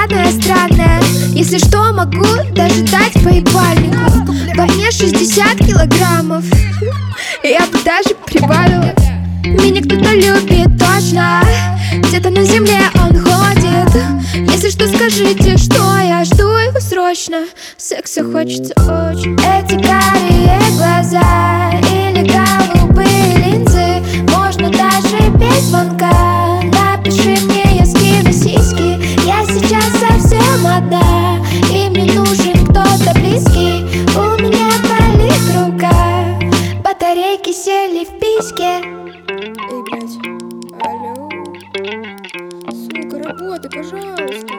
но я странная. Если что, могу даже дать по ебальнику. Во мне 60 килограммов, я бы даже прибавила. Меня кто-то любит точно, где-то на земле он ходит. Если что, скажите, что я жду его срочно. Секса хочется очень. Эти карие глаза или голубые линзы, можно даже без звонка. Напиши мне, я скину сиськи. Я сейчас совсем одна, и мне нужен кто-то близкий. У меня болит рука, батарейки сели в письке. Эй, блядь, алло. Сука, работай, пожалуйста.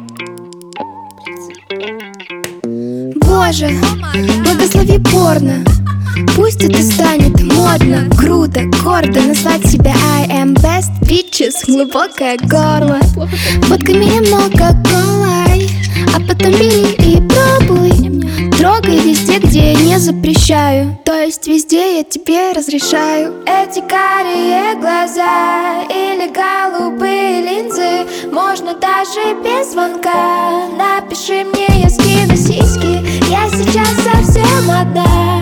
Боже, благослови порно. Пусть это станет модно, круто, гордо назвать себя I am best bitches. Глубокое горло, водками немного колой, а потом бери и пробуй. Трогай везде, где я не запрещаю, то есть везде я тебе разрешаю. Эти карие глаза или голубые линзы, можно даже без звонка. Напиши мне, я скину сиськи. Я сейчас совсем одна,